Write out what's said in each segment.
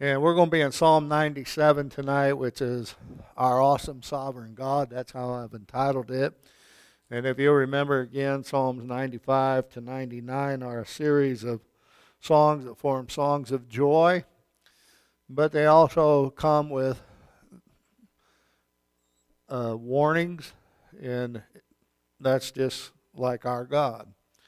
And we're going to be in Psalm 97 tonight, which is Our Awesome Sovereign God. That's how I've entitled it. And if you'll remember again, Psalms 95 to 99 are a series of songs that form songs of joy, but they also come with warnings, and that's just like our God.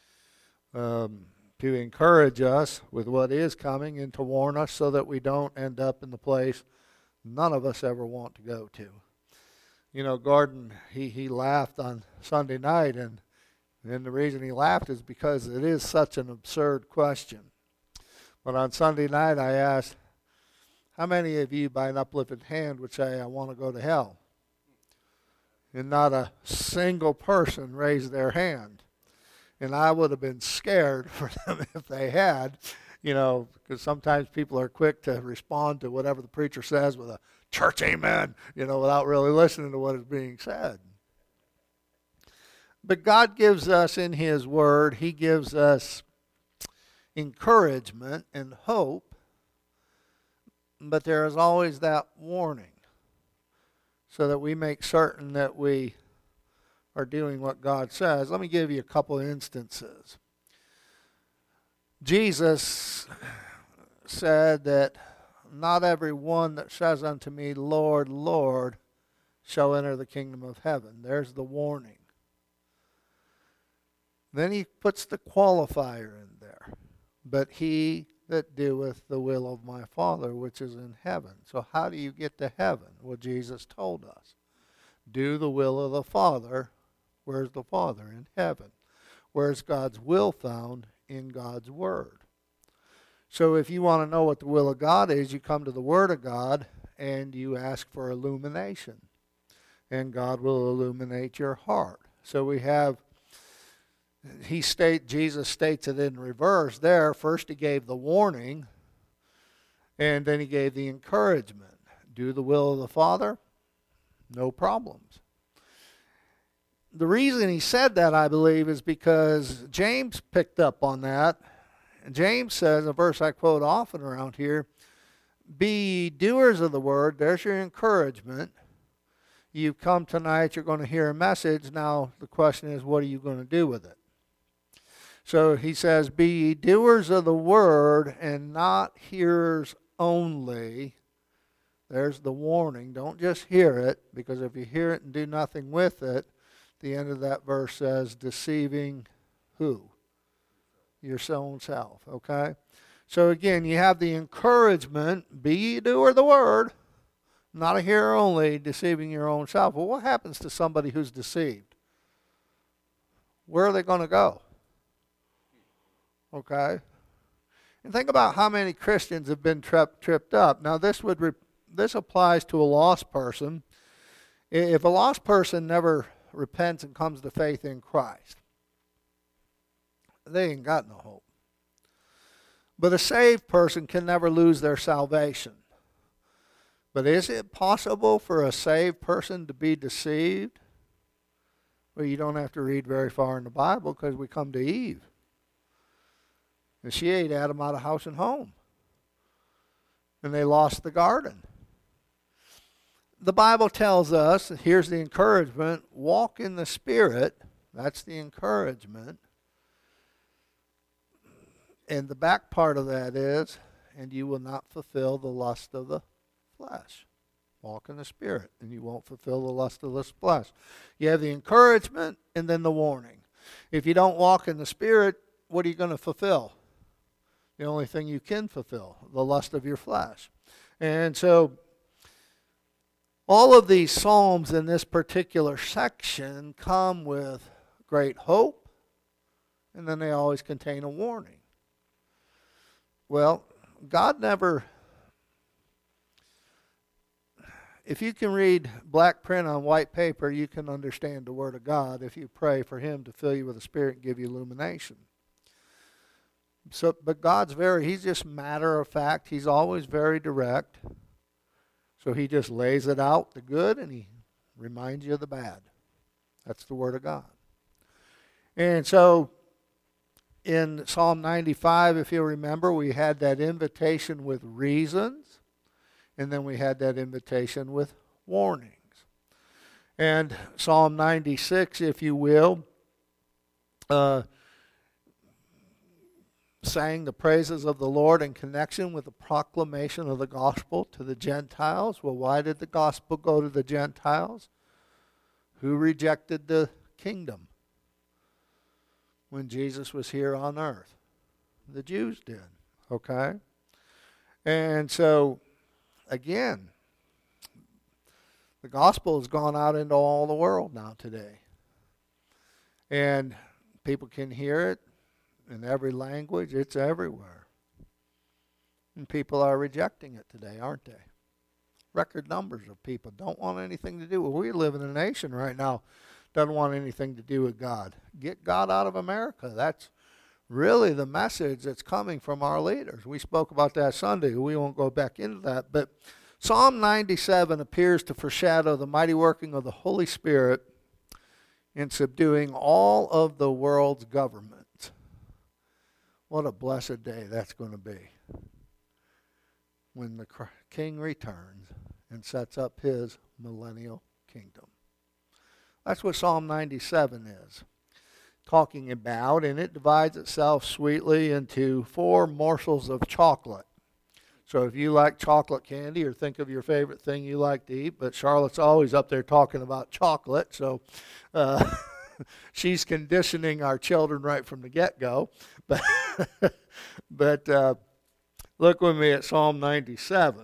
To encourage us with what is coming and to warn us so that we don't end up in the place none of us ever want to go to. You know, Gordon, he laughed on Sunday night, and the reason he laughed is because it is such an absurd question. But on Sunday night I asked, how many of you by an uplifted hand would say, I want to go to hell? And not a single person raised their hand. And I would have been scared for them if they had, you know, because sometimes people are quick to respond to whatever the preacher says with a church amen, you know, without really listening to what is being said. But God gives us in His Word, He gives us encouragement and hope, but there is always that warning so that we make certain that we are doing what God says. Let me give you a couple of instances. Jesus said that not every one that says unto me, Lord, Lord, shall enter the kingdom of heaven. There's the warning. Then He puts the qualifier in there. But he that doeth the will of my Father which is in heaven. So how do you get to heaven? Well, Jesus told us. Do the will of the Father. Where's the Father? In heaven. Where's God's will found? In God's Word. So if you want to know what the will of God is, you come to the Word of God and you ask for illumination. And God will illuminate your heart. So we have, Jesus states it in reverse there. First He gave the warning, and then He gave the encouragement. Do the will of the Father? No problems. The reason He said that, I believe, is because James picked up on that. And James says, a verse I quote often around here, be ye doers of the word. There's your encouragement. You've come tonight, you're going to hear a message. Now the question is, what are you going to do with it? So he says, be ye doers of the word and not hearers only. There's the warning. Don't just hear it, because if you hear it and do nothing with it, the end of that verse says, deceiving who? Your own self, okay? So again, you have the encouragement, be ye doer of the word, not a hearer only, deceiving your own self. Well, what happens to somebody who's deceived? Where are they going to go? Okay? And think about how many Christians have been tripped up. Now, this applies to a lost person. If a lost person never repents and comes to faith in Christ, they ain't got no hope. But a saved person can never lose their salvation. But is it possible for a saved person to be deceived? Well, you don't have to read very far in the Bible, because we come to Eve. And she ate Adam out of house and home. And they lost the garden. The Bible tells us, here's the encouragement, walk in the Spirit. That's the encouragement. And the back part of that is, and you will not fulfill the lust of the flesh. Walk in the Spirit, and you won't fulfill the lust of the flesh. You have the encouragement and then the warning. If you don't walk in the Spirit, what are you going to fulfill? The only thing you can fulfill, the lust of your flesh. And so all of these psalms in this particular section come with great hope, and then they always contain a warning. Well, God never, if you can read black print on white paper, you can understand the Word of God if you pray for Him to fill you with the Spirit and give you illumination. So, but He's just matter of fact. He's always very direct. So He just lays it out, the good, and He reminds you of the bad. That's the Word of God. And so in Psalm 95, if you'll remember, we had that invitation with reasons. And then we had that invitation with warnings. And Psalm 96, if you will, sang the praises of the Lord in connection with the proclamation of the gospel to the Gentiles. Well, why did the gospel go to the Gentiles? Who rejected the kingdom when Jesus was here on earth? The Jews did, okay? And so, again, the gospel has gone out into all the world now today. And people can hear it in every language. It's everywhere. And people are rejecting it today, aren't they? Record numbers of people don't want anything to do with it. We live in a nation right now that doesn't want anything to do with God. Get God out of America. That's really the message that's coming from our leaders. We spoke about that Sunday. We won't go back into that. But Psalm 97 appears to foreshadow the mighty working of the Holy Spirit in subduing all of the world's governments. What a blessed day that's going to be when the King returns and sets up his millennial kingdom. That's what Psalm 97 is talking about, and it divides itself sweetly into 4 morsels of chocolate. So if you like chocolate candy, or think of your favorite thing you like to eat, but Charlotte's always up there talking about chocolate, so she's conditioning our children right from the get-go. But look with me at Psalm 97.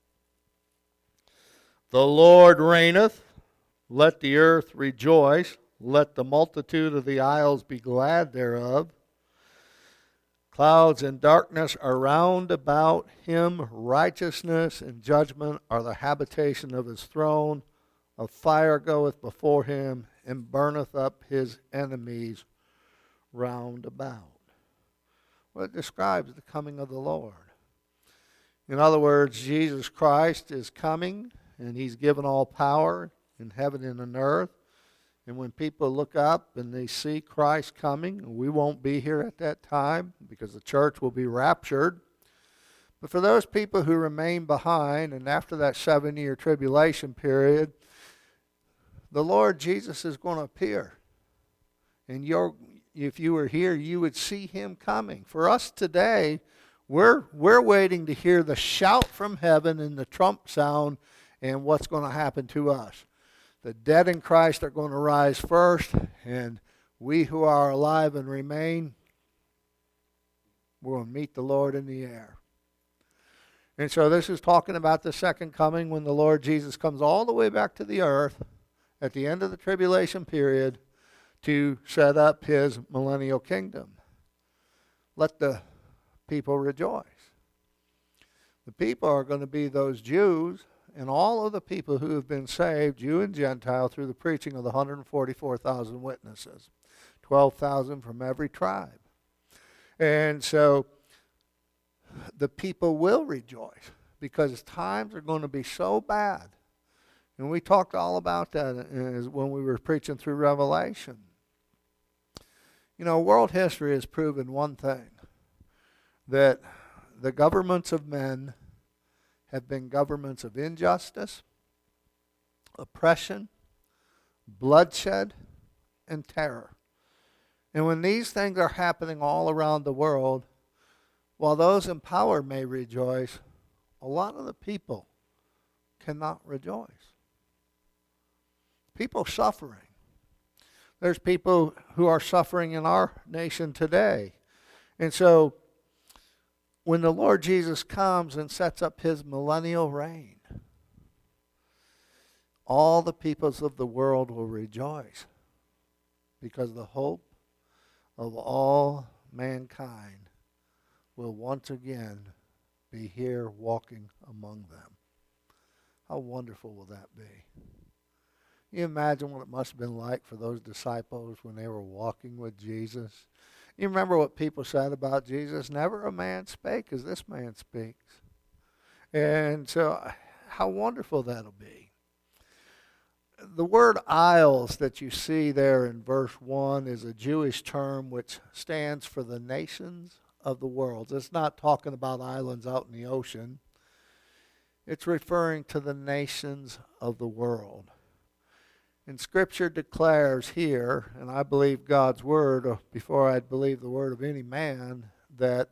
The Lord reigneth, let the earth rejoice, let the multitude of the isles be glad thereof. Clouds and darkness are round about him. Righteousness and judgment are the habitation of his throne. A fire goeth before him, and burneth up his enemies round about. Well, it describes the coming of the Lord. In other words, Jesus Christ is coming, and he's given all power in heaven and on earth. And when people look up and they see Christ coming, we won't be here at that time because the church will be raptured. But for those people who remain behind, and after that 7-year tribulation period, the Lord Jesus is going to appear. And if you were here, you would see him coming. For us today, we're waiting to hear the shout from heaven and the trump sound and what's going to happen to us. The dead in Christ are going to rise first, and we who are alive and remain will meet the Lord in the air. And so this is talking about the second coming when the Lord Jesus comes all the way back to the earth at the end of the tribulation period to set up his millennial kingdom. Let the people rejoice. The people are going to be those Jews and all of the people who have been saved, Jew and Gentile, through the preaching of the 144,000 witnesses, 12,000 from every tribe. And so the people will rejoice because times are going to be so bad. And we talked all about that when we were preaching through Revelation. You know, world history has proven one thing, that the governments of men have been governments of injustice, oppression, bloodshed, and terror. And when these things are happening all around the world, while those in power may rejoice, a lot of the people cannot rejoice. People suffering. There's people who are suffering in our nation today. And so when the Lord Jesus comes and sets up his millennial reign, all the peoples of the world will rejoice because the hope of all mankind will once again be here walking among them. How wonderful will that be? You imagine what it must have been like for those disciples when they were walking with Jesus. You remember what people said about Jesus? Never a man spake as this man speaks. And so how wonderful that'll be. The word isles that you see there in verse 1 is a Jewish term which stands for the nations of the world. It's not talking about islands out in the ocean. It's referring to the nations of the world. And Scripture declares here, and I believe God's word before I'd believe the word of any man, that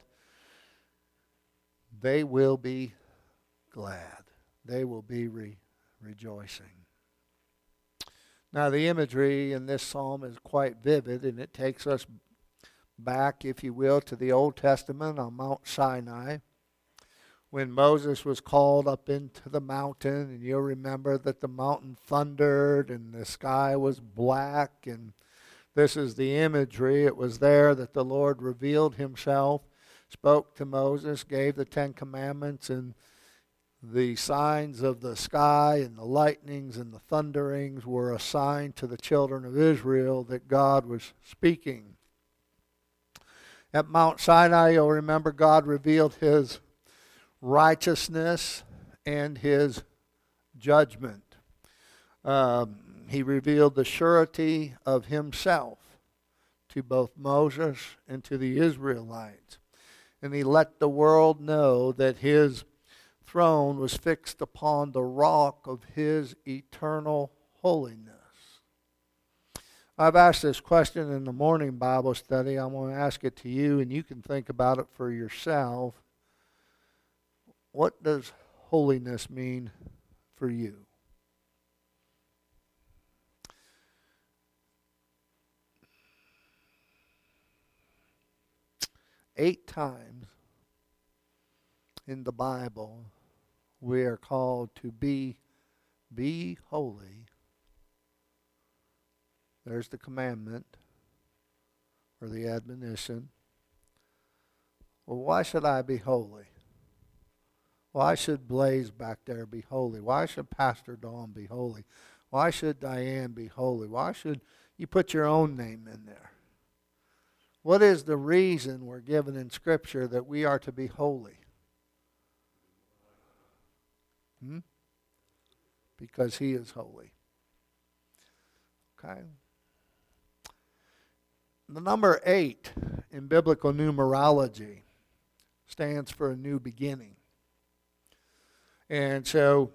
they will be glad. They will be rejoicing. Now the imagery in this psalm is quite vivid, and it takes us back, if you will, to the Old Testament on Mount Sinai, when Moses was called up into the mountain, and you'll remember that the mountain thundered and the sky was black, and this is the imagery. It was there that the Lord revealed himself, spoke to Moses, gave the Ten Commandments, and the signs of the sky and the lightnings and the thunderings were a sign to the children of Israel that God was speaking. At Mount Sinai, you'll remember God revealed his righteousness and his judgment. He revealed the surety of himself to both Moses and to the Israelites. And he let the world know that his throne was fixed upon the rock of his eternal holiness. I've asked this question in the morning Bible study. I'm going to ask it to you, and you can think about it for yourself. What does holiness mean for you? Eight times in the Bible we are called to be holy. There's the commandment or the admonition. Well, why should I be holy? Why should Blaze back there be holy? Why should Pastor Dawn be holy? Why should Diane be holy? Why should you put your own name in there? What is the reason we're given in Scripture that we are to be holy? Because he is holy. Okay? The number 8 in biblical numerology stands for a new beginning. And so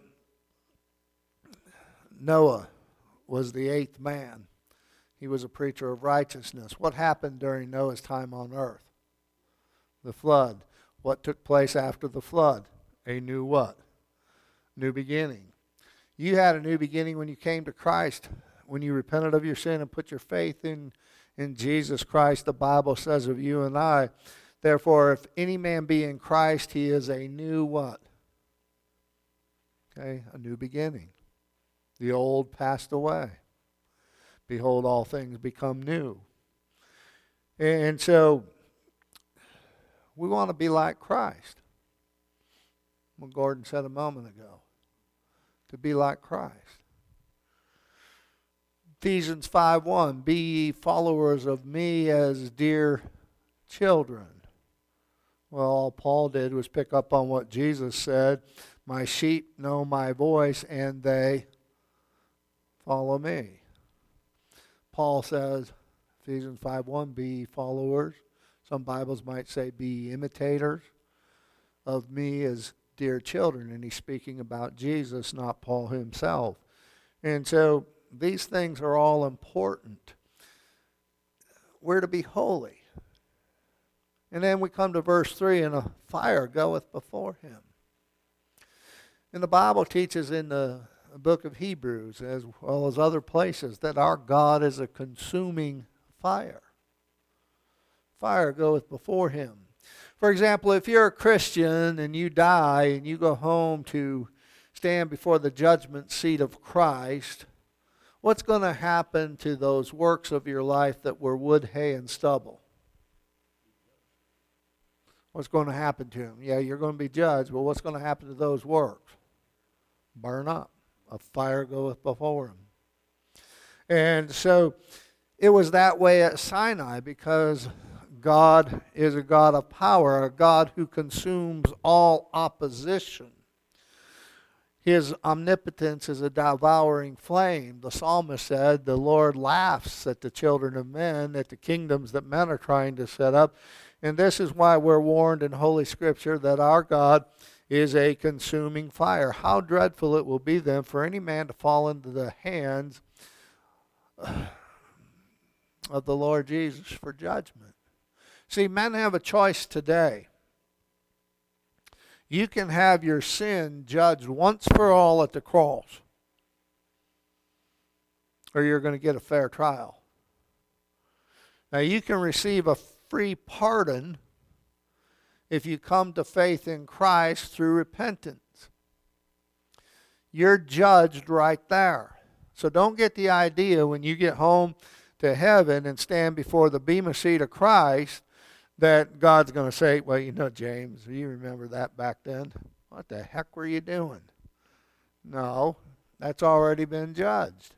Noah was the 8th man. He was a preacher of righteousness. What happened during Noah's time on earth? The flood. What took place after the flood? A new what? New beginning. You had a new beginning when you came to Christ, when you repented of your sin and put your faith in Jesus Christ. The Bible says of you and I, therefore, if any man be in Christ, he is a new what? Okay, a new beginning. The old passed away. Behold, all things become new. And so, we want to be like Christ. What Gordon said a moment ago. To be like Christ. Ephesians 5:1, be ye followers of me as dear children. Well, all Paul did was pick up on what Jesus said. My sheep know my voice, and they follow me. Paul says, Ephesians 5:1, be followers. Some Bibles might say be imitators of me as dear children. And he's speaking about Jesus, not Paul himself. And so these things are all important. We're to be holy. And then we come to verse 3, and a fire goeth before him. And the Bible teaches in the book of Hebrews, as well as other places, that our God is a consuming fire. Fire goeth before him. For example, if you're a Christian and you die and you go home to stand before the judgment seat of Christ, what's going to happen to those works of your life that were wood, hay, and stubble? What's going to happen to them? Yeah, you're going to be judged, but what's going to happen to those works? Burn up. A fire goeth before him. And so it was that way at Sinai, because God is a God of power, a God who consumes all opposition. His omnipotence is a devouring flame. The psalmist said, the Lord laughs at the children of men, at the kingdoms that men are trying to set up. And this is why we're warned in Holy Scripture that our God is a consuming fire. How dreadful it will be then for any man to fall into the hands of the Lord Jesus for judgment. See, men have a choice today. You can have your sin judged once for all at the cross, or you're going to get a fair trial. Now, you can receive a free pardon if you come to faith in Christ through repentance. You're judged right there. So don't get the idea when you get home to heaven and stand before the bema seat of Christ that God's going to say, well, you know, James, you remember that back then? What the heck were you doing? No, that's already been judged.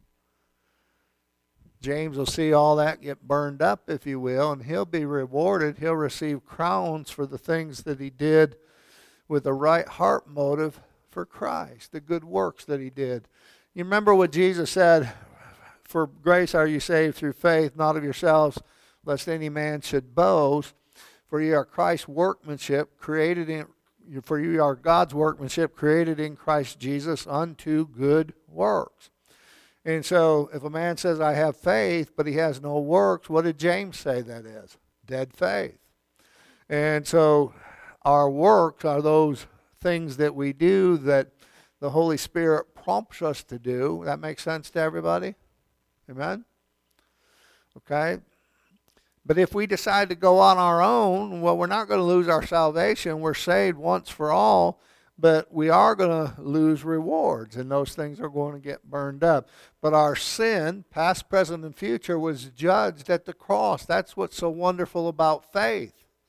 James will see all that get burned up, if you will, and he'll be rewarded. He'll receive crowns for the things that he did with a right heart motive for Christ, the good works that he did. You remember what Jesus said, for grace are you saved through faith, not of yourselves, lest any man should boast. For you are Christ's workmanship, for you are God's workmanship, created in Christ Jesus unto good works. And so if a man says, I have faith, but he has no works, what did James say that is? Dead faith. And so our works are those things that we do that the Holy Spirit prompts us to do. That makes sense to everybody? Amen? Okay? But if we decide to go on our own, well, we're not going to lose our salvation. We're saved once for all. But we are going to lose rewards, and those things are going to get burned up. But our sin, past, present, and future, was judged at the cross. That's what's so wonderful about faith.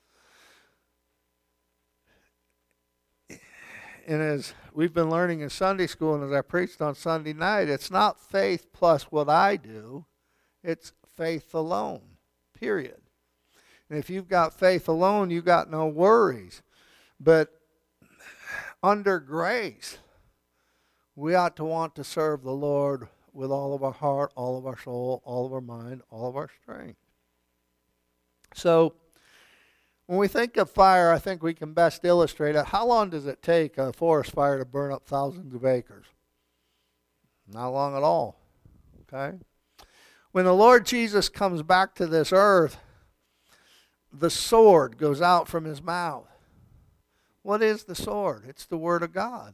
And as we've been learning in Sunday school, and as I preached on Sunday night, it's not faith plus what I do. It's faith alone, period. And if you've got faith alone, you've got no worries. But under grace, we ought to want to serve the Lord with all of our heart, all of our soul, all of our mind, all of our strength. So, when we think of fire, I think we can best illustrate it. How long does it take a forest fire to burn up thousands of acres? Not long at all. Okay? When the Lord Jesus comes back to this earth, the sword goes out from his mouth. What is the sword? It's the Word of God.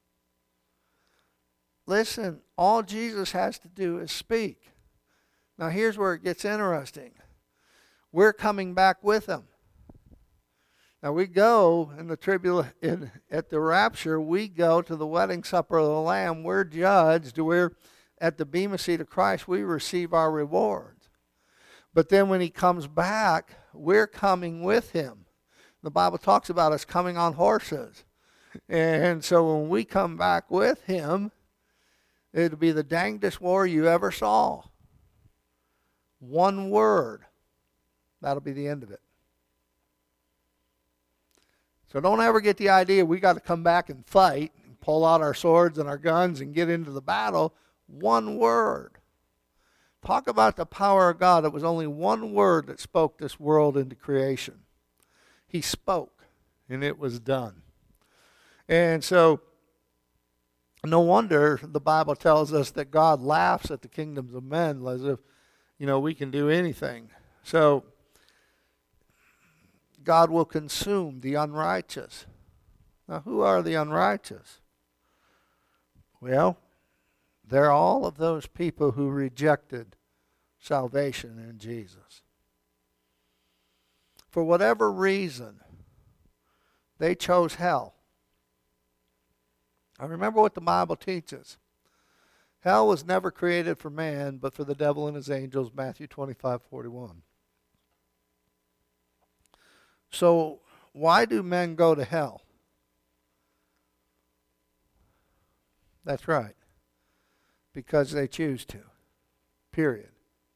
Listen, all Jesus has to do is speak. Now here's where it gets interesting. We're coming back with him. Now we go in the at the rapture, we go to the wedding supper of the Lamb. We're judged. We're at the bema seat of Christ. We receive our rewards. But then when he comes back, we're coming with him. The Bible talks about us coming on horses. And so when we come back with him, it'll be the dangdest war you ever saw. One word. That'll be the end of it. So don't ever get the idea we got to come back and fight and pull out our swords and our guns and get into the battle. One word. Talk about the power of God. It was only one word that spoke this world into creation. He spoke, and it was done. And so, no wonder the Bible tells us that God laughs at the kingdoms of men as if, we can do anything. So, God will consume the unrighteous. Now, who are the unrighteous? Well, they're all of those people who rejected salvation in Jesus. For whatever reason, they chose hell. I remember what the Bible teaches. Hell was never created for man, but for the devil and his angels, Matthew 25:41. So, why do men go to hell? That's right. Because they choose to. Period.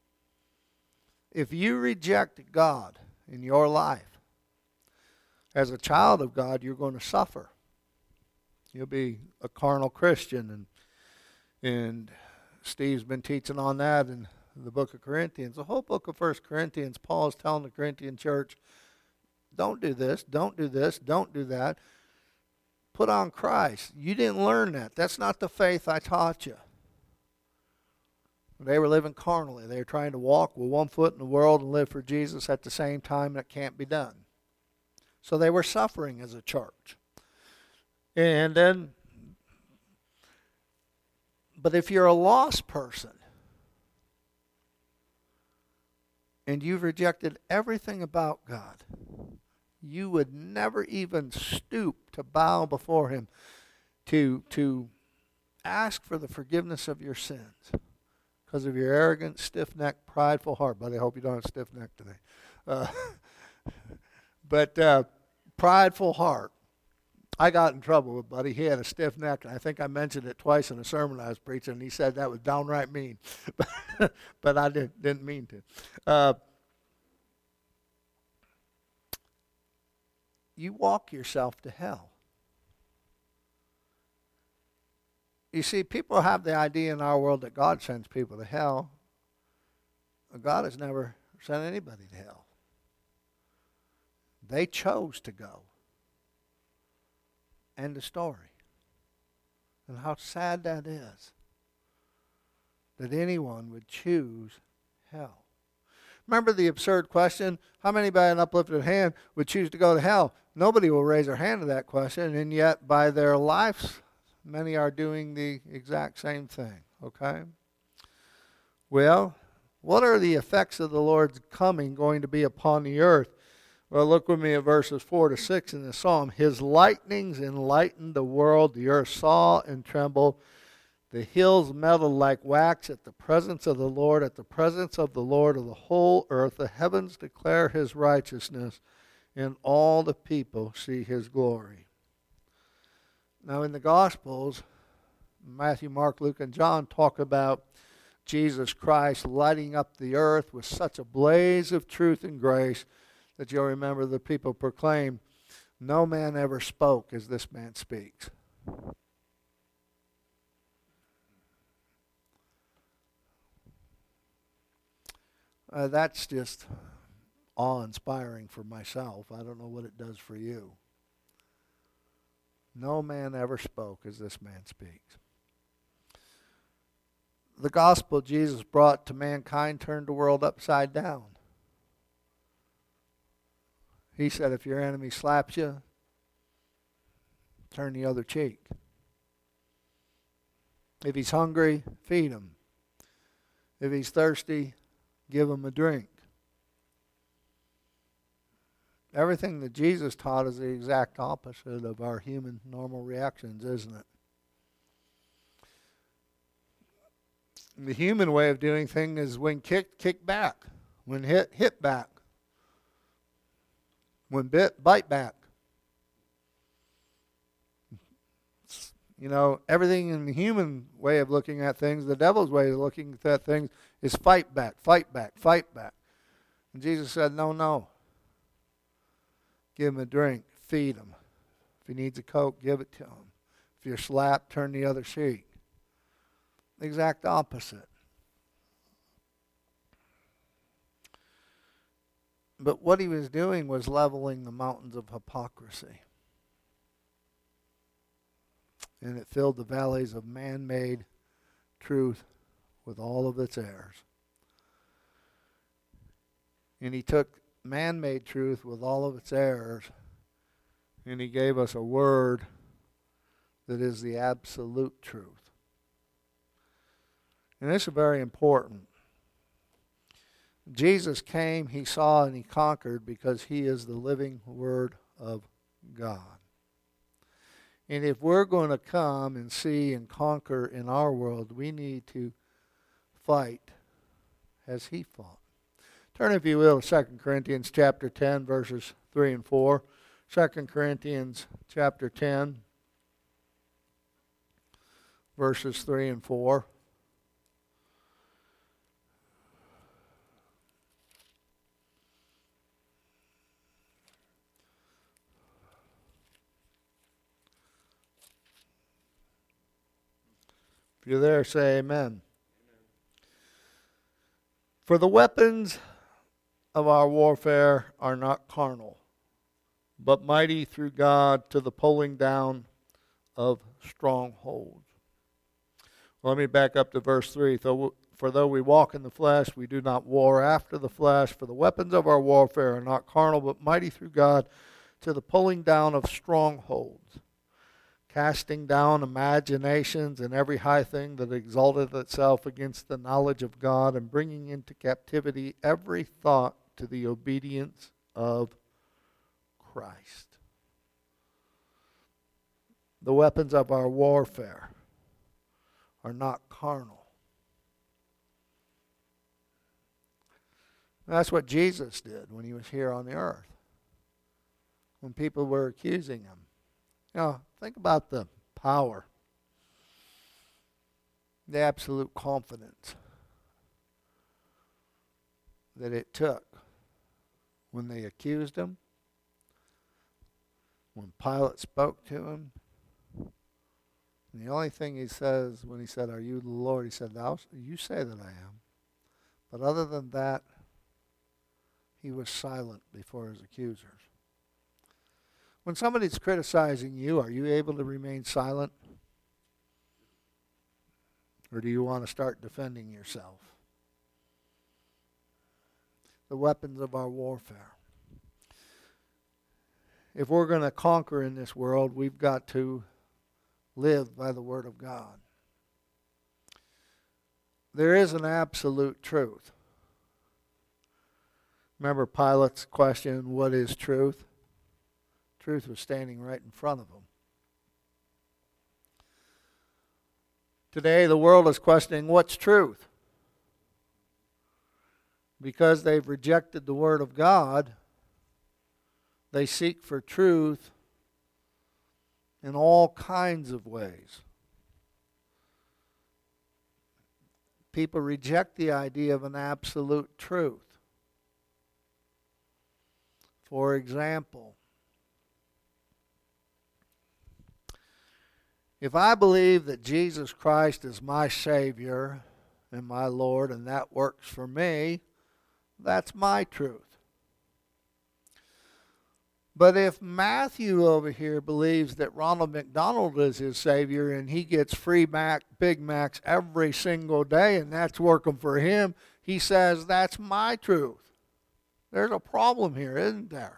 If you reject God in your life, as a child of God, you're going to suffer. You'll be a carnal Christian, and Steve's been teaching on that in the book of Corinthians. The whole book of 1 Corinthians, Paul is telling the Corinthian church, don't do this, don't do this, don't do that. Put on Christ. You didn't learn that. That's not the faith I taught you. They were living carnally. They were trying to walk with one foot in the world and live for Jesus at the same time. That can't be done. So they were suffering as a church. And then, but if you're a lost person and you've rejected everything about God, you would never even stoop to bow before Him, to ask for the forgiveness of your sins because of your arrogant, stiff-necked, prideful heart. Buddy, I hope you don't have stiff-neck today. But prideful heart. I got in trouble with Buddy. He had a stiff neck, and I think I mentioned it twice in a sermon I was preaching, and he said that was downright mean. But I didn't mean to. You walk yourself to hell. You see, people have the idea in our world that God sends people to hell. God has never sent anybody to hell. They chose to go. End of story. And how sad that is, that anyone would choose hell. Remember the absurd question, how many by an uplifted hand would choose to go to hell? Nobody will raise their hand to that question, and yet by their lives, many are doing the exact same thing, okay? Well, what are the effects of the Lord's coming going to be upon the earth? Well, look with me at verses 4 to 6 in the psalm. His lightnings enlightened the world. The earth saw and trembled. The hills melted like wax at the presence of the Lord, at the presence of the Lord of the whole earth. The heavens declare His righteousness, and all the people see His glory. Now in the Gospels, Matthew, Mark, Luke, and John talk about Jesus Christ lighting up the earth with such a blaze of truth and grace that you'll remember the people proclaim, no man ever spoke as this man speaks. That's just awe-inspiring for myself. I don't know what it does for you. No man ever spoke as this man speaks. The gospel Jesus brought to mankind turned the world upside down. He said, if your enemy slaps you, turn the other cheek. If he's hungry, feed him. If he's thirsty, give him a drink. Everything that Jesus taught is the exact opposite of our human normal reactions, isn't it? The human way of doing things is when kicked, kick back. When hit back. When bit, bite back. You know, everything in the human way of looking at things, the devil's way of looking at things is fight back, fight back, fight back. And Jesus said, no. Give him a drink, feed him. If he needs a Coke, give it to him. If you're slapped, turn the other cheek. The exact opposite. But what he was doing was leveling the mountains of hypocrisy. And it filled the valleys of man-made truth with all of its errors. And he took man-made truth with all of its errors, and he gave us a word that is the absolute truth. And this is very important. Jesus came, he saw, and he conquered because he is the living Word of God. And if we're going to come and see and conquer in our world, we need to fight as he fought. Turn, if you will, to 2 Corinthians chapter 10, verses 3 and 4. 2 Corinthians chapter 10, verses 3 and 4. If you're there, say amen. Amen. For the weapons of our warfare are not carnal, but mighty through God to the pulling down of strongholds. Let me back up to verse 3. For though we walk in the flesh, we do not war after the flesh. For the weapons of our warfare are not carnal, but mighty through God to the pulling down of strongholds, casting down imaginations and every high thing that exalteth itself against the knowledge of God, and bringing into captivity every thought to the obedience of Christ. The weapons of our warfare are not carnal. That's what Jesus did when he was here on the earth, when people were accusing him. Think about the power, the absolute confidence that it took when they accused him, when Pilate spoke to him. And the only thing he says when he said, "Are you the Lord?" he said, "You say that I am." But other than that, he was silent before his accusers. When somebody's criticizing you, are you able to remain silent? Or do you want to start defending yourself? The weapons of our warfare. If we're going to conquer in this world, we've got to live by the Word of God. There is an absolute truth. Remember Pilate's question, what is truth? Truth was standing right in front of him. Today the world is questioning what's truth. Because they've rejected the Word of God, they seek for truth in all kinds of ways. People reject the idea of an absolute truth. For example, if I believe that Jesus Christ is my Savior and my Lord, and that works for me, that's my truth. But if Matthew over here believes that Ronald McDonald is his Savior and he gets free Big Macs every single day and that's working for him, he says that's my truth. There's a problem here, isn't there?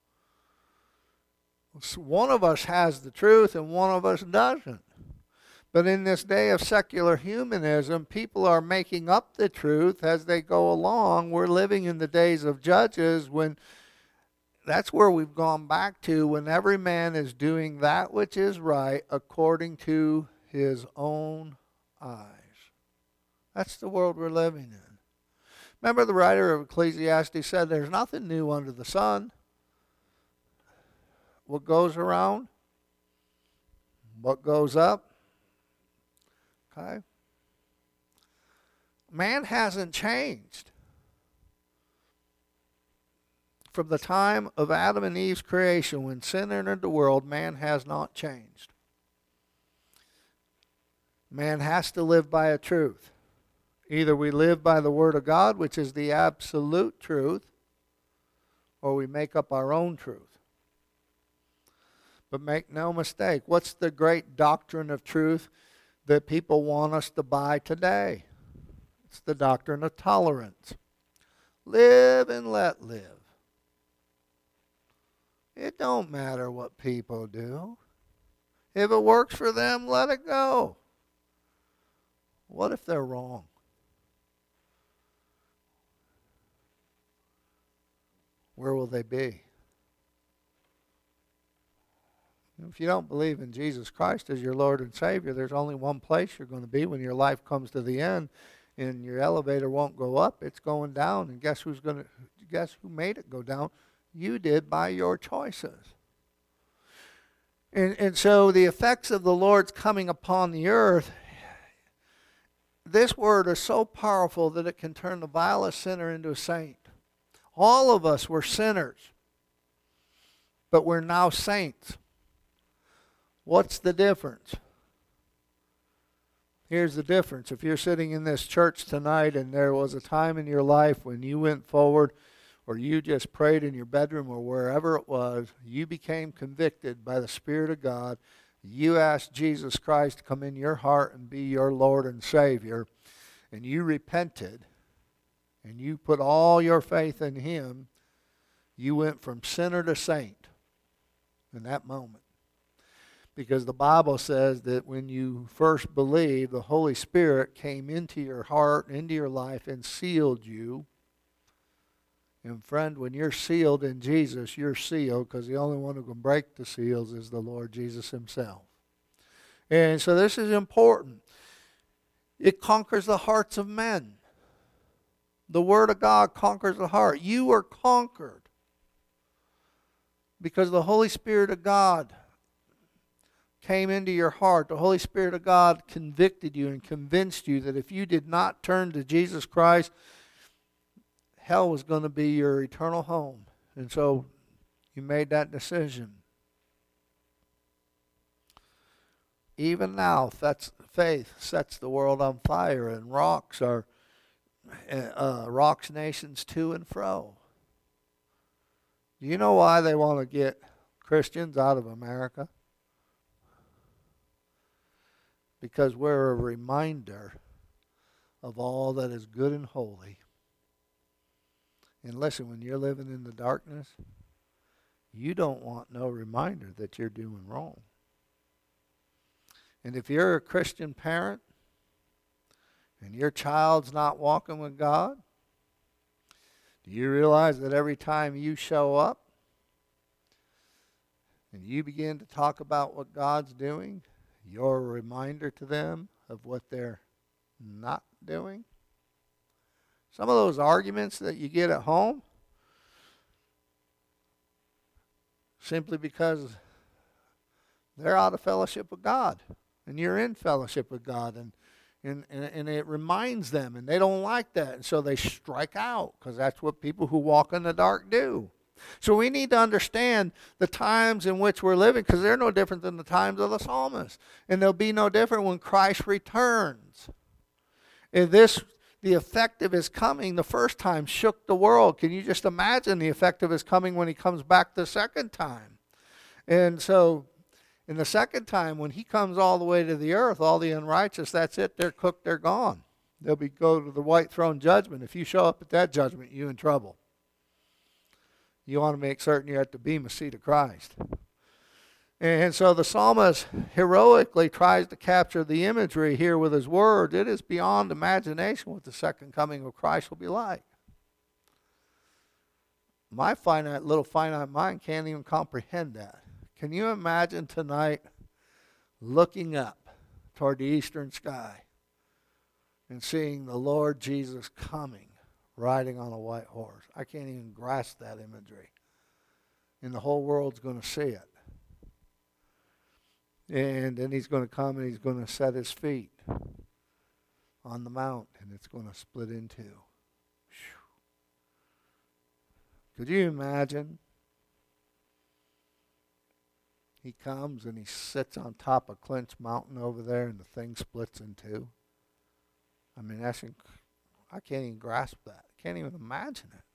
One of us has the truth and one of us doesn't. But in this day of secular humanism, people are making up the truth as they go along. We're living in the days of Judges when that's where we've gone back to, when every man is doing that which is right according to his own eyes. That's the world we're living in. Remember the writer of Ecclesiastes said there's nothing new under the sun. What goes around, what goes up. Okay? Man hasn't changed. From the time of Adam and Eve's creation, when sin entered the world, man has not changed. Man has to live by a truth. Either we live by the Word of God, which is the absolute truth, or we make up our own truth. But make no mistake, what's the great doctrine of truth that people want us to buy today? It's the doctrine of tolerance. Live and let live. It don't matter what people do. If it works for them, let it go. What if they're wrong? Where will they be? If you don't believe in Jesus Christ as your Lord and Savior, there's only one place you're going to be when your life comes to the end, and your elevator won't go up, it's going down. And guess who made it go down? You did by your choices. And so the effects of the Lord's coming upon the earth, this word is so powerful that it can turn the vilest sinner into a saint. All of us were sinners, but we're now saints. What's the difference? Here's the difference. If you're sitting in this church tonight and there was a time in your life when you went forward, or you just prayed in your bedroom or wherever it was, you became convicted by the Spirit of God, You ask Jesus Christ to come in your heart and be your Lord and Savior, and you repented, and you put all your faith in Him, you went from sinner to saint in that moment. Because the Bible says that when you first believed, the Holy Spirit came into your heart, into your life, and sealed you. And friend, when you're sealed in Jesus, you're sealed, because the only one who can break the seals is the Lord Jesus Himself. And so this is important. It conquers the hearts of men. The Word of God conquers the heart. You are conquered because the Holy Spirit of God came into your heart. The Holy Spirit of God convicted you and convinced you that if you did not turn to Jesus Christ, hell was going to be your eternal home. And so you made that decision. Even now, faith sets the world on fire, and rocks nations to and fro. Do you know why they want to get Christians out of America? Because we're a reminder of all that is good and holy. And listen, when you're living in the darkness, you don't want no reminder that you're doing wrong. And if you're a Christian parent and your child's not walking with God, do you realize that every time you show up and you begin to talk about what God's doing, you're a reminder to them of what they're not doing? Some of those arguments that you get at home, simply because they're out of fellowship with God, and you're in fellowship with God, and it reminds them, and they don't like that, and so they strike out, because that's what people who walk in the dark do. So we need to understand the times in which we're living, because they're no different than the times of the psalmist, and they'll be no different when Christ returns. The effect of His coming the first time shook the world. Can you just imagine the effect of His coming when He comes back the second time? And so in the second time, when He comes all the way to the earth, all the unrighteous, that's it. They're cooked. They're gone. They'll go to the white throne judgment. If you show up at that judgment, you're in trouble. You want to make certain you're at the bema seat of Christ. And so the psalmist heroically tries to capture the imagery here with his words. It is beyond imagination what the second coming of Christ will be like. My finite mind can't even comprehend that. Can you imagine tonight looking up toward the eastern sky and seeing the Lord Jesus coming, riding on a white horse? I can't even grasp that imagery. And the whole world's going to see it. And then He's going to come and He's going to set His feet on the mount, and it's going to split in two. Could you imagine? He comes and He sits on top of Clint's Mountain over there, and the thing splits in two. I mean, I can't even grasp that. I can't even imagine it.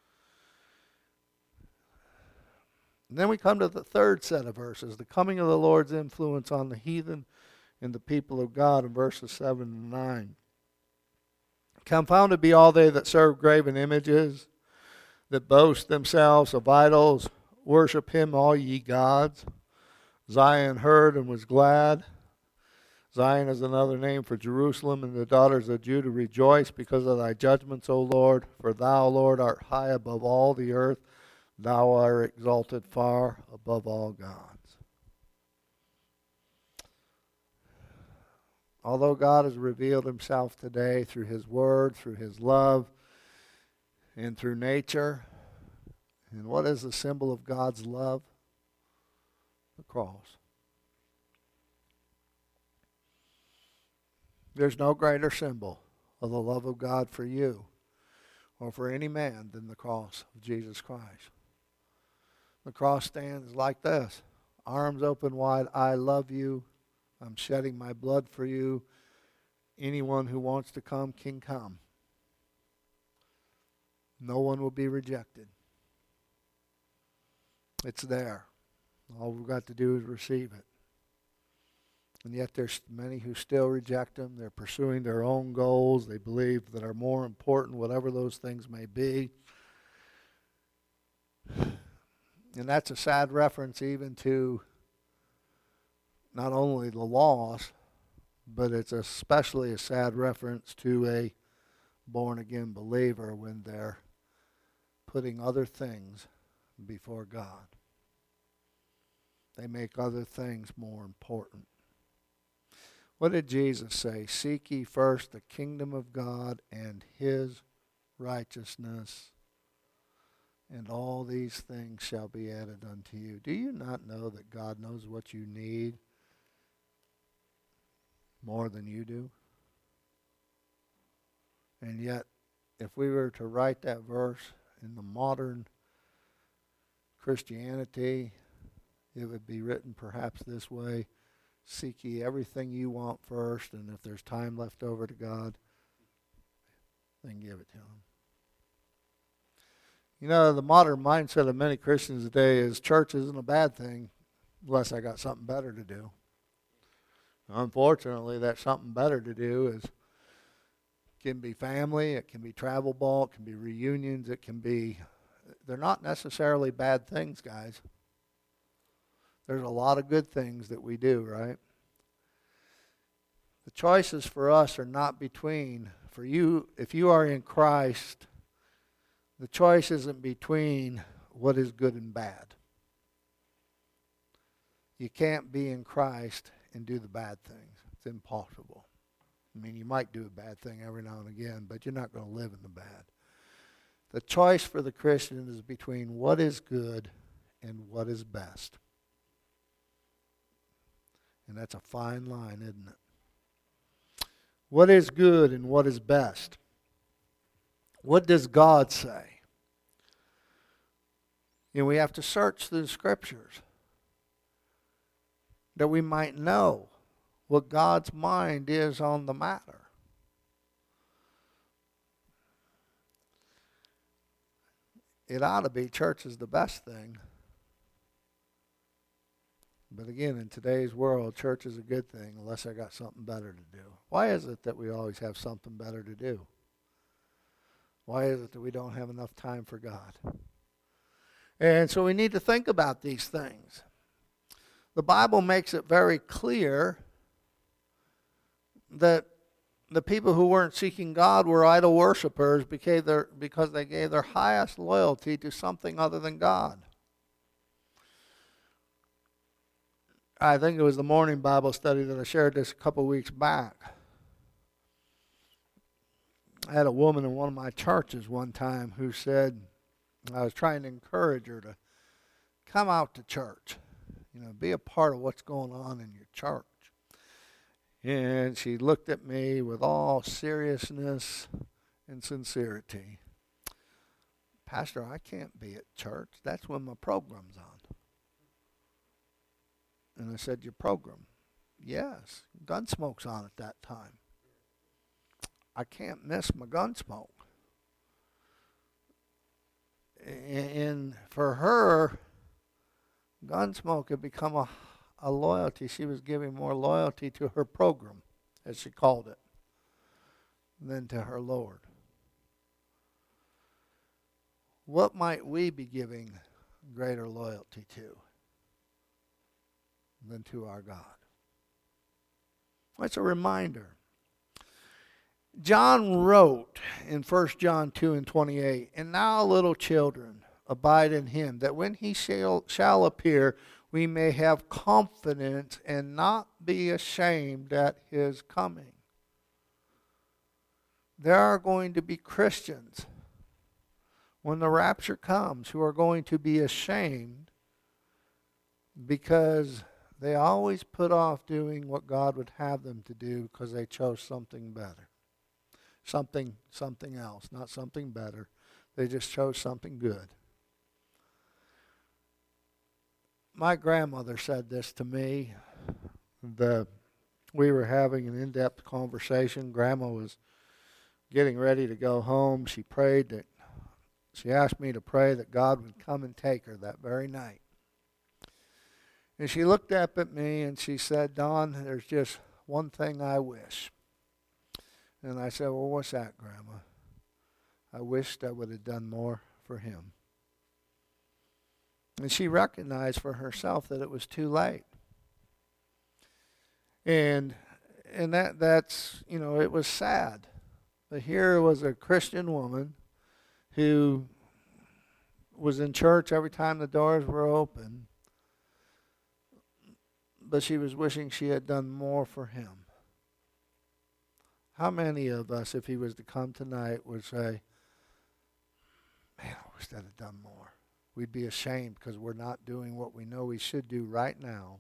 And then we come to the third set of verses, the coming of the Lord's influence on the heathen and the people of God, in verses 7 and 9. Confounded be all they that serve graven images, that boast themselves of idols. Worship Him, all ye gods. Zion heard and was glad. Zion is another name for Jerusalem, and the daughters of Judah rejoice because of thy judgments, O Lord. For thou, Lord, art high above all the earth. Thou art exalted far above all gods. Although God has revealed Himself today through His Word, through His love, and through nature, and what is the symbol of God's love? The cross. There's no greater symbol of the love of God for you or for any man than the cross of Jesus Christ. The cross stands like this, arms open wide. I love you. I'm shedding my blood for you. Anyone who wants to come can come. No one will be rejected. It's there. All we've got to do is receive it. And yet there's many who still reject him. They're pursuing their own goals. They believe that are more important, whatever those things may be. And that's a sad reference even to not only the lost, but it's especially a sad reference to a born-again believer when they're putting other things before God. They make other things more important. What did Jesus say? Seek ye first the kingdom of God and his righteousness, and all these things shall be added unto you. Do you not know that God knows what you need more than you do? And yet, if we were to write that verse in the modern Christianity, it would be written perhaps this way: seek ye everything you want first, and if there's time left over to God, then give it to him. You know, the modern mindset of many Christians today is church isn't a bad thing unless I got something better to do. Unfortunately, that something better to do can be family, it can be travel ball, it can be reunions, they're not necessarily bad things, guys. There's a lot of good things that we do, right? The choices for us are not between, for you, if you are in Christ, the choice isn't between what is good and bad. You can't be in Christ and do the bad things. It's impossible. I mean, you might do a bad thing every now and again, but you're not going to live in the bad. The choice for the Christian is between what is good and what is best. And that's a fine line, isn't it? What is good and what is best? What does God say? You know, we have to search through the Scriptures that we might know what God's mind is on the matter. It ought to be church is the best thing. But again, in today's world, church is a good thing unless I got something better to do. Why is it that we always have something better to do? Why is it that we don't have enough time for God? And so we need to think about these things. The Bible makes it very clear that the people who weren't seeking God were idol worshipers because they gave their highest loyalty to something other than God. I think it was the morning Bible study that I shared this a couple weeks back. I had a woman in one of my churches one time who said, I was trying to encourage her to come out to church, be a part of what's going on in your church. And she looked at me with all seriousness and sincerity. Pastor, I can't be at church. That's when my program's on. And I said, your program? Yes, Gunsmoke's on at that time. I can't miss my Gunsmoke. And for her, Gunsmoke had become a loyalty. She was giving more loyalty to her program, as she called it, than to her Lord. What might we be giving greater loyalty to than to our God? It's a reminder. John wrote in 1 John 2 and 28, and now little children, abide in him, that when he shall appear, we may have confidence and not be ashamed at his coming. There are going to be Christians when the rapture comes who are going to be ashamed because they always put off doing what God would have them to do because they chose something better. Something else, not something better. They just chose something good. My grandmother said this to me. We were having an in-depth conversation. Grandma was getting ready to go home. She asked me to pray that God would come and take her that very night. And she looked up at me and she said, Don, there's just one thing I wish. And I said, well, what's that, Grandma? I wished I would have done more for him. And she recognized for herself that it was too late. And that's, it was sad. But here was a Christian woman who was in church every time the doors were open, but she was wishing she had done more for him. How many of us, if he was to come tonight, would say, man, I wish I'd have done more? We'd be ashamed because we're not doing what we know we should do right now.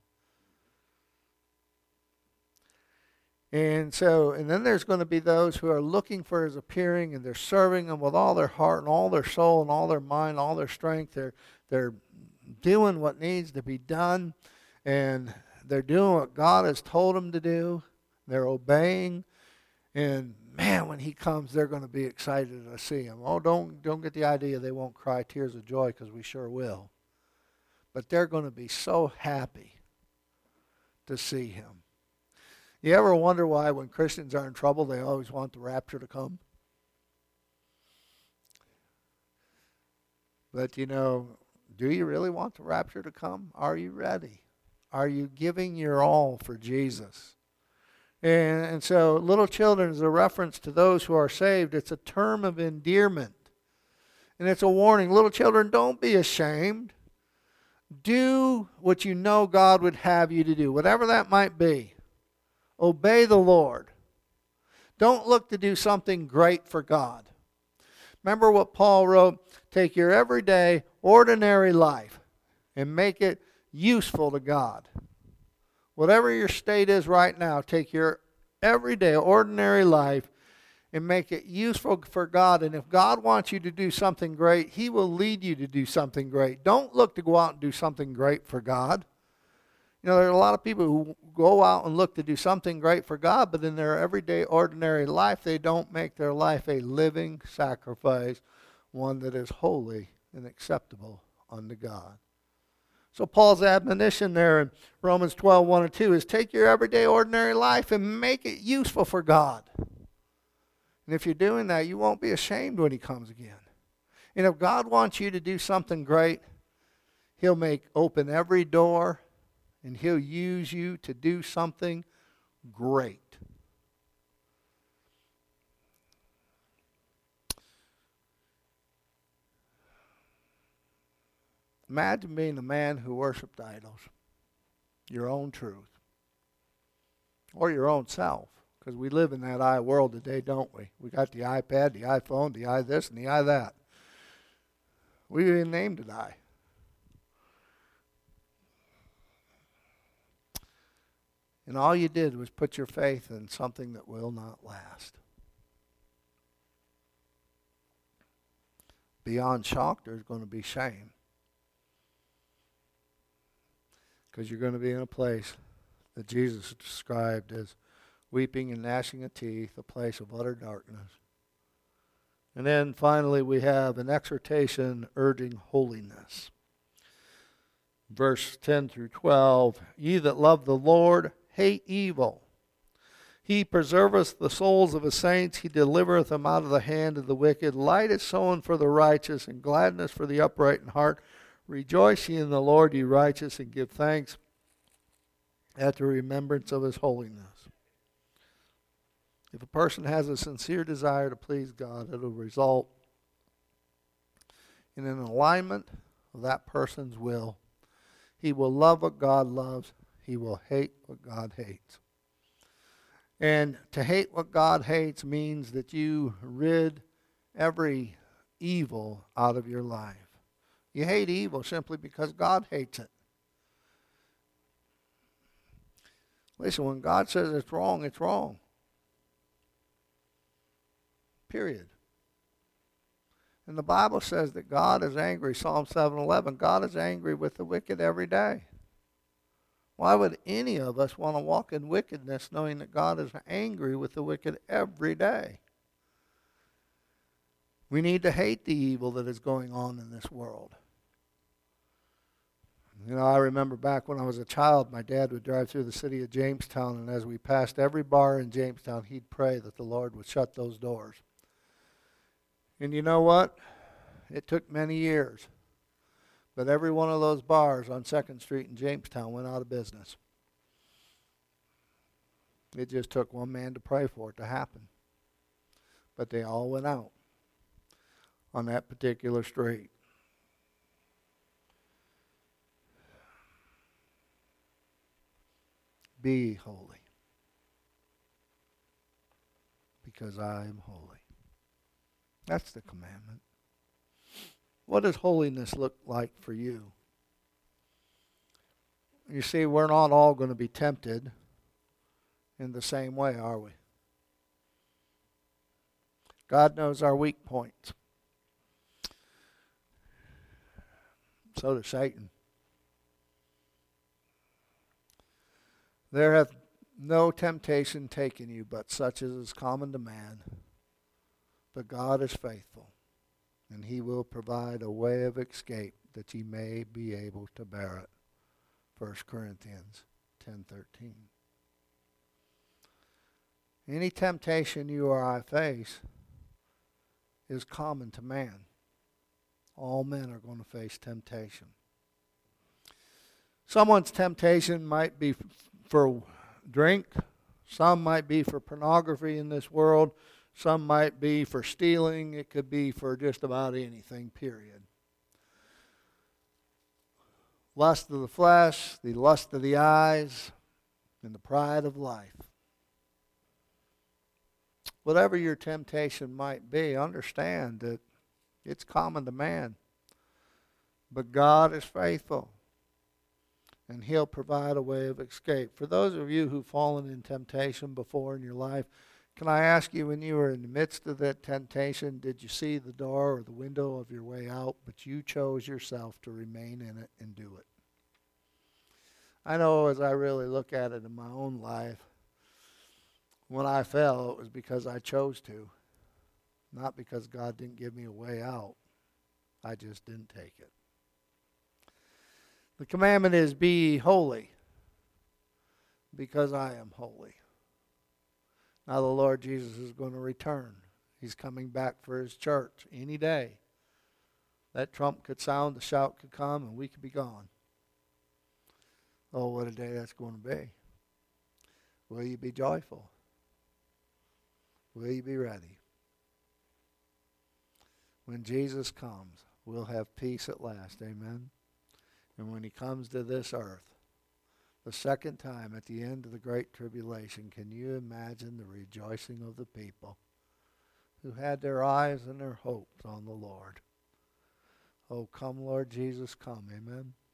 And then there's going to be those who are looking for his appearing, and they're serving him with all their heart and all their soul and all their mind, all their strength. They're doing what needs to be done, and they're doing what God has told them to do. They're obeying, and man, when he comes, they're going to be excited to see him. Oh, don't get the idea they won't cry tears of joy, because we sure will. But they're going to be so happy to see him. You ever wonder why when Christians are in trouble, they always want the rapture to come? But do you really want the rapture to come? Are you ready? Are you giving your all for Jesus? And so little children is a reference to those who are saved. It's a term of endearment. And it's a warning. Little children, don't be ashamed. Do what you know God would have you to do, whatever that might be. Obey the Lord. Don't look to do something great for God. Remember what Paul wrote? Take your everyday, ordinary life and make it useful to God. Whatever your state is right now, take your everyday, ordinary life and make it useful for God. And if God wants you to do something great, he will lead you to do something great. Don't look to go out and do something great for God. There are a lot of people who go out and look to do something great for God, but in their everyday, ordinary life, they don't make their life a living sacrifice, one that is holy and acceptable unto God. So Paul's admonition there in Romans 12, 1 and 2 is take your everyday, ordinary life and make it useful for God. And if you're doing that, you won't be ashamed when he comes again. And if God wants you to do something great, he'll open every door, and he'll use you to do something great. Imagine being a man who worshiped idols, your own truth, or your own self, because we live in that I world today, don't we? We got the iPad, the iPhone, the I this, and the I that. We even named it I. And all you did was put your faith in something that will not last. Beyond shock, there's going to be shame. Because you're going to be in a place that Jesus described as weeping and gnashing of teeth, a place of utter darkness. And then finally we have an exhortation urging holiness. Verse 10 through 12, ye that love the Lord, hate evil. He preserveth the souls of his saints. He delivereth them out of the hand of the wicked. Light is sown for the righteous, and gladness for the upright in heart. Rejoice ye in the Lord, ye righteous, and give thanks at the remembrance of his holiness. If a person has a sincere desire to please God, it will result in an alignment of that person's will. He will love what God loves. He will hate what God hates. And to hate what God hates means that you rid every evil out of your life. You hate evil simply because God hates it. Listen, when God says it's wrong, it's wrong. Period. And the Bible says that God is angry. Psalm 7:11, God is angry with the wicked every day. Why would any of us want to walk in wickedness knowing that God is angry with the wicked every day? We need to hate the evil that is going on in this world. You know, I remember back when I was a child, my dad would drive through the city of Jamestown, and as we passed every bar in Jamestown, he'd pray that the Lord would shut those doors. And you know what? It took many years, but every one of those bars on 2nd Street in Jamestown went out of business. It just took one man to pray for it to happen. But they all went out on that particular street. Be holy, because I am holy. That's the commandment. What does holiness look like for you? You see, we're not all going to be tempted in the same way, are we? God knows our weak points. So does Satan. There hath no temptation taken you, but such as is common to man. But God is faithful, and he will provide a way of escape that ye may be able to bear it. 1 Corinthians 10:13. Any temptation you or I face is common to man. All men are going to face temptation. Someone's temptation might be for drink. Some might be for pornography in this world. Some might be for stealing. It could be for just about anything, period. Lust of the flesh, the lust of the eyes, and the pride of life. Whatever your temptation might be, understand that it's common to man. But God is faithful, and he'll provide a way of escape. For those of you who've fallen in temptation before in your life, can I ask you, when you were in the midst of that temptation, did you see the door or the window of your way out, but you chose yourself to remain in it and do it? I know as I really look at it in my own life, when I fell, it was because I chose to, not because God didn't give me a way out. I just didn't take it. The commandment is, be holy, because I am holy. Now the Lord Jesus is going to return. He's coming back for his church any day. That trump could sound, the shout could come, and we could be gone. Oh, what a day that's going to be. Will you be joyful? Will you be ready? When Jesus comes, we'll have peace at last. Amen? And when he comes to this earth, the second time at the end of the Great Tribulation, can you imagine the rejoicing of the people who had their eyes and their hopes on the Lord? Oh, come, Lord Jesus, come. Amen.